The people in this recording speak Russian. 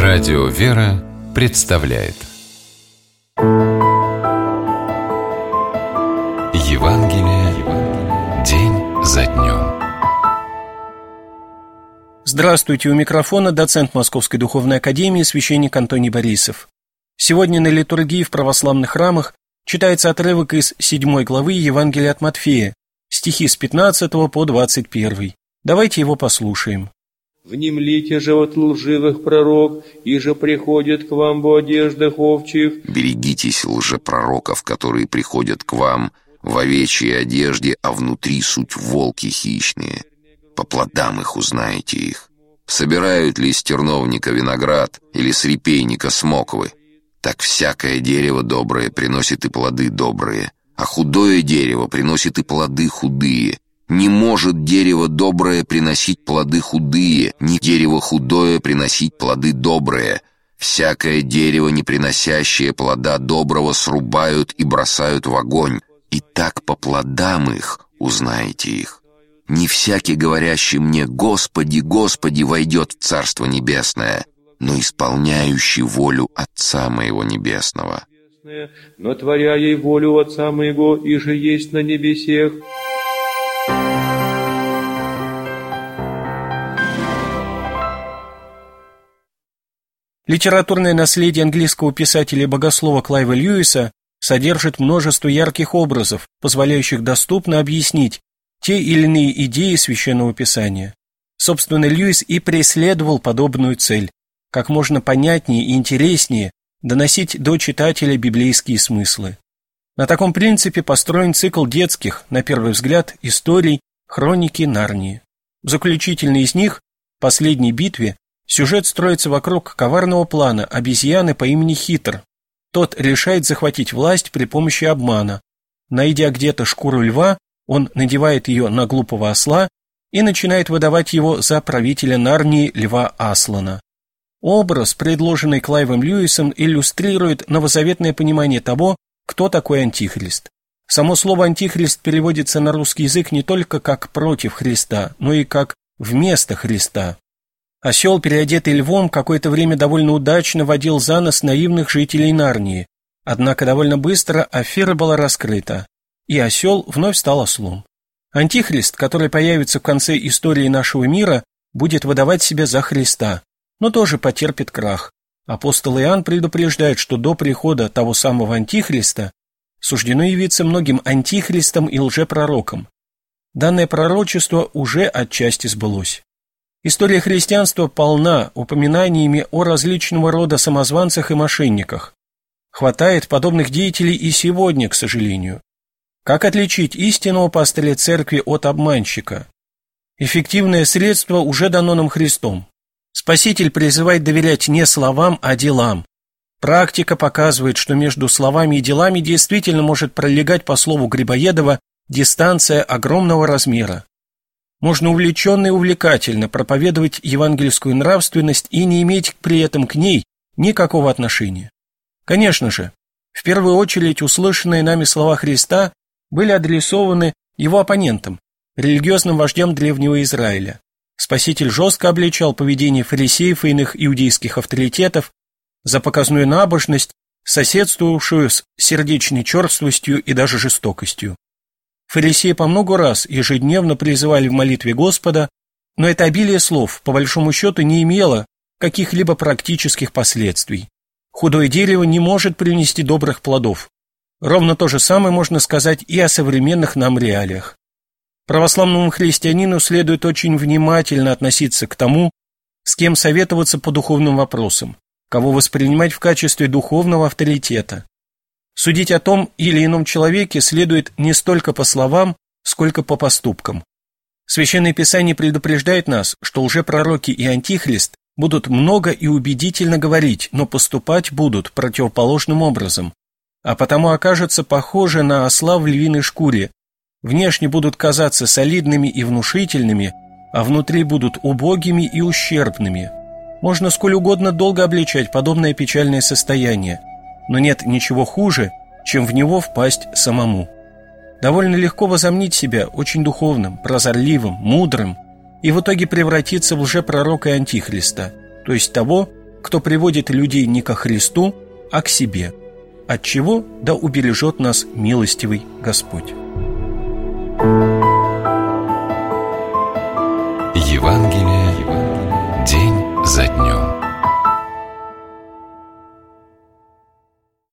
Радио «Вера» представляет Евангелие день за днем. Здравствуйте, у микрофона доцент Московской Духовной Академии священник Антоний Борисов. Сегодня на литургии в православных храмах читается отрывок из 7 главы Евангелия от Матфея, стихи с 15 по 21. Давайте его послушаем. «Внемлите же от лживых пророк, и же приходят к вам в одеждах овчих». Берегитесь лжепророков, которые приходят к вам в овечьей одежде, а внутри суть волки хищные. По плодам их узнаете их. Собирают ли с терновника виноград или с репейника смоквы? Так всякое дерево доброе приносит и плоды добрые, а худое дерево приносит и плоды худые. Не может дерево доброе приносить плоды худые, ни дерево худое приносить плоды добрые. Всякое дерево, не приносящее плода доброго, срубают и бросают в огонь. И так по плодам их узнаете их. Не всякий, говорящий мне «Господи, Господи», войдет в Царство Небесное, но исполняющий волю Отца Моего Небесного. Но творя ей волю Отца Моего, и же есть на небесех. Литературное наследие английского писателя и богослова Клайва Льюиса содержит множество ярких образов, позволяющих доступно объяснить те или иные идеи Священного Писания. Собственно, Льюис и преследовал подобную цель – как можно понятнее и интереснее доносить до читателя библейские смыслы. На таком принципе построен цикл детских, на первый взгляд, историй «Хроники Нарнии». В заключительной из них, «Последней битве», сюжет строится вокруг коварного плана обезьяны по имени Хитр. Тот решает захватить власть при помощи обмана. Найдя где-то шкуру льва, он надевает ее на глупого осла и начинает выдавать его за правителя Нарнии льва Аслана. Образ, предложенный Клайвом Льюисом, иллюстрирует новозаветное понимание того, кто такой Антихрист. Само слово «антихрист» переводится на русский язык не только как «против Христа», но и как «вместо Христа». Осел, переодетый львом, какое-то время довольно удачно водил за нос наивных жителей Нарнии, однако довольно быстро афера была раскрыта, и осел вновь стал ослом. Антихрист, который появится в конце истории нашего мира, будет выдавать себя за Христа, но тоже потерпит крах. Апостол Иоанн предупреждает, что до прихода того самого Антихриста суждено явиться многим антихристам и лжепророкам. Данное пророчество уже отчасти сбылось. История христианства полна упоминаниями о различного рода самозванцах и мошенниках. Хватает подобных деятелей и сегодня, к сожалению. Как отличить истинного пастыря церкви от обманщика? Эффективное средство уже дано нам Христом. Спаситель призывает доверять не словам, а делам. Практика показывает, что между словами и делами действительно может пролегать, по слову Грибоедова, дистанция огромного размера. Можно увлеченно и увлекательно проповедовать евангельскую нравственность и не иметь при этом к ней никакого отношения. Конечно же, в первую очередь услышанные нами слова Христа были адресованы его оппонентам, религиозным вождям древнего Израиля. Спаситель жестко обличал поведение фарисеев и иных иудейских авторитетов за показную набожность, соседствовавшую с сердечной черствостью и даже жестокостью. Фарисеи по много раз ежедневно призывали в молитве Господа, но это обилие слов, по большому счету, не имело каких-либо практических последствий. Худое дерево не может принести добрых плодов. Ровно то же самое можно сказать и о современных нам реалиях. Православному христианину следует очень внимательно относиться к тому, с кем советоваться по духовным вопросам, кого воспринимать в качестве духовного авторитета. Судить о том или ином человеке следует не столько по словам, сколько по поступкам. Священное Писание предупреждает нас, что лжепророки и антихрист будут много и убедительно говорить, но поступать будут противоположным образом, а потому окажутся похожи на осла в львиной шкуре, внешне будут казаться солидными и внушительными, а внутри будут убогими и ущербными. Можно сколь угодно долго обличать подобное печальное состояние, но нет ничего хуже, чем в него впасть самому. Довольно легко возомнить себя очень духовным, прозорливым, мудрым и в итоге превратиться в лжепророка и антихриста, то есть того, кто приводит людей не ко Христу, а к себе. От чего да убережет нас милостивый Господь.